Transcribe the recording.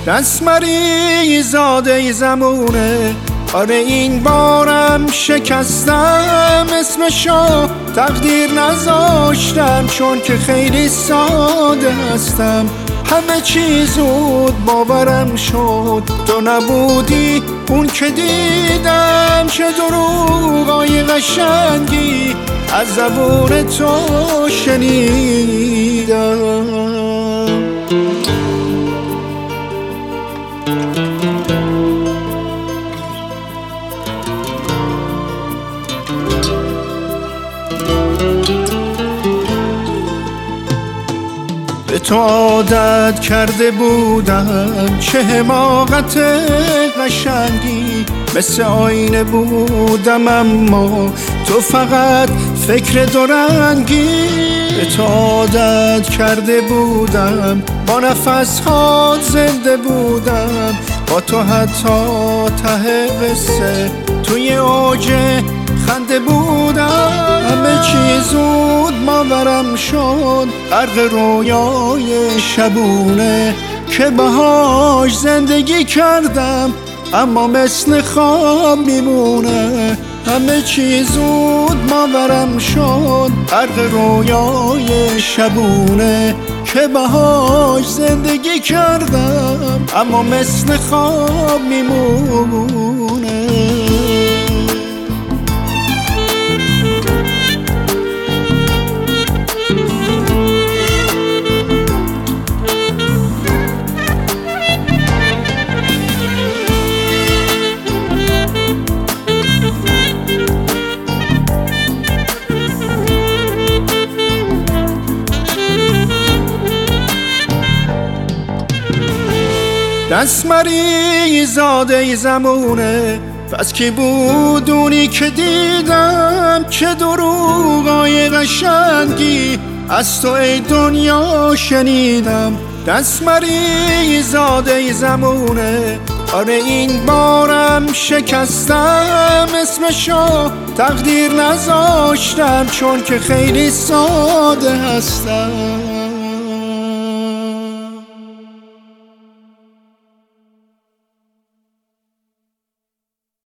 دست مری زاده زمونه، آره این بارم شکستم اسمشو تقدیر نذاشتم، چون که خیلی ساده هستم. همه چی زود باورم شد، تو نبودی اون که دیدم. چه دروغای قشنگی از زبون تو شنیدم. به تو عادت کرده بودم، چه حماقت قشنگی. مثل آینه بودم اما تو فقط فکر دورنگی. به تو عادت کرده بودم، با نفس‌هات زنده بودم، با تو حتی ته قصه توی اوج خنده بودم. همه چی زود باورم شد، غرق رویای شبونه که باهاش زندگی کردم، اما مثل خواب میمونه. همه چی زود باورم شد، غرق رویای شبونه که باهاش زندگی کردم، اما مثل خواب میمونه. دست مری زاده زمونه، پس کی بود اونی که دیدم؟ چه دروغای قشنگی از تو ای دنیا شنیدم. دست مری زاده زمونه، آره این بارم شکستم اسمشو تقدیر نذاشتم، چون که خیلی ساده هستم.